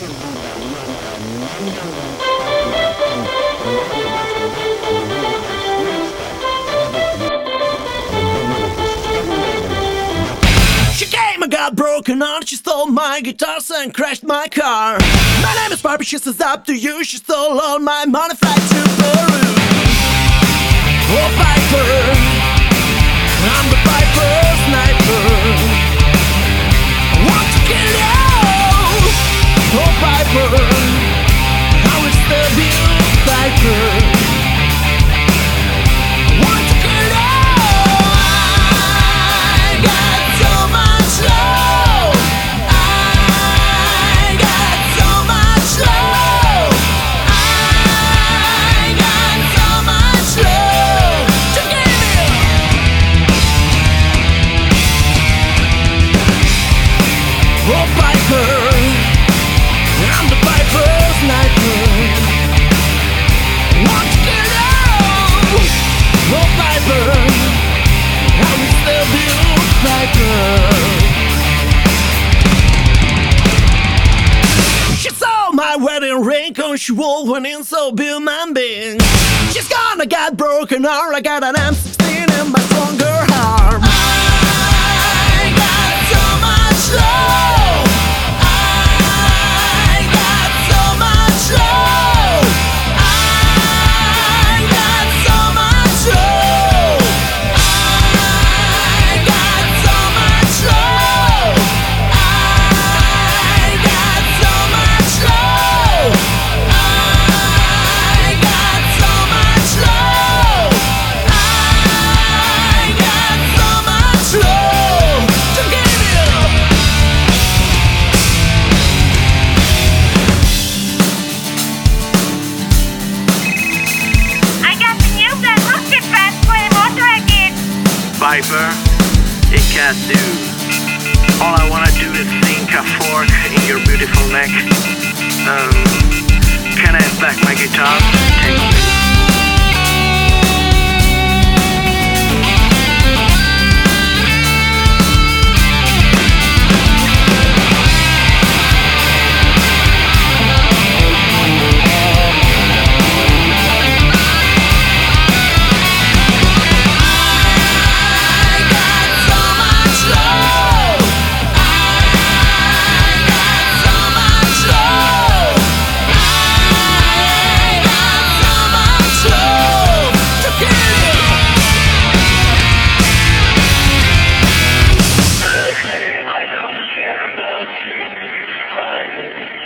She came and got broken on. She stole my guitars and crashed my car. My name is Barbie, she says up to you. She stole all my money, flight to Peru. Oh Piper, I'm the Piper sniper. I want to kill you. Oh Piper, I will still be a Piper. Oh Piper, I'm the Piper sniper. Want to kill you. Oh Piper, I will still be a Piper. She saw my wedding ring, cause she went in so human being. She's gonna get broken arm. I got an M16 in my stronger arm. I got so much love. Piper, it can't do. All I wanna do is sink a fork in your beautiful neck. Can I back my guitar? Thank you. I don't care about you.